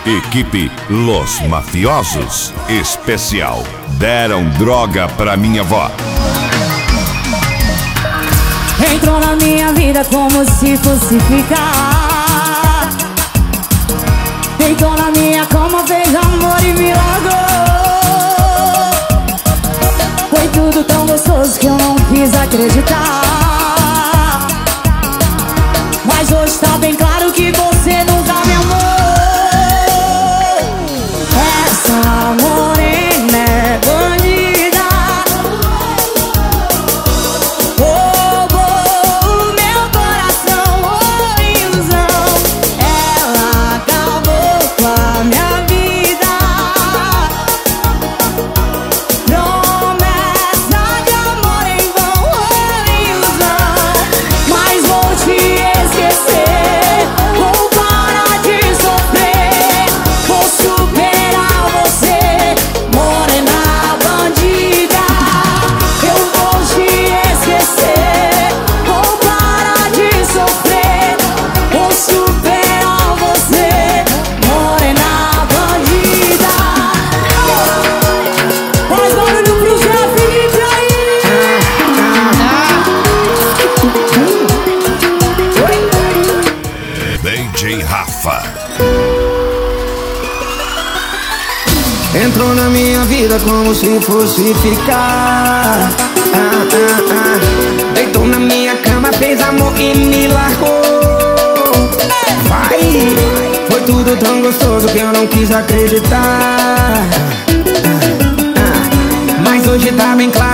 Equipe Los Mafiosos. Especial. Deram droga pra minha avó. Entrou na minha vida como se fosse ficar. Deitou na minha cama, fez amor e me largou. Foi tudo tão gostoso que eu não quis acreditar. Mas hoje tá bem claro que você nunca me amou. Essa morena é bandida, roubou o meu coração, ilusão. Ela acabou com a minha vida. Promessa de amor em vão, ilusão. Mas vou te esquecer, vou parar de sofrer, vou superar você, morena bandida. Eu vou te esquecer, vou parar de sofrer, vou superar você, morena bandida. Faz barulho pro Zé Felipe aí. DJ Rafa. Entrou na minha vida como se fosse ficar. Deitou na minha cama, fez amor e me largou. Vai, foi tudo tão gostoso que eu não quis acreditar. Mas hoje tá bem claro